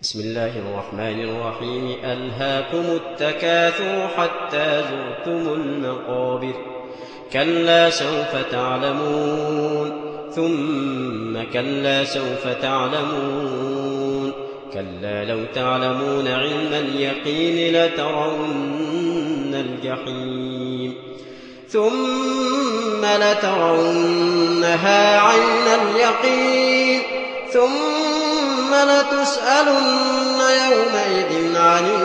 بسم الله الرحمن الرحيم. ألهاكم التكاثر حتى زرتم المقابر، كلا سوف تعلمون ثم كلا سوف تعلمون، كلا لو تعلمون علم اليقين لترون الجحيم ثم لترونها عين اليقين ثم لتسألن يومئذ عن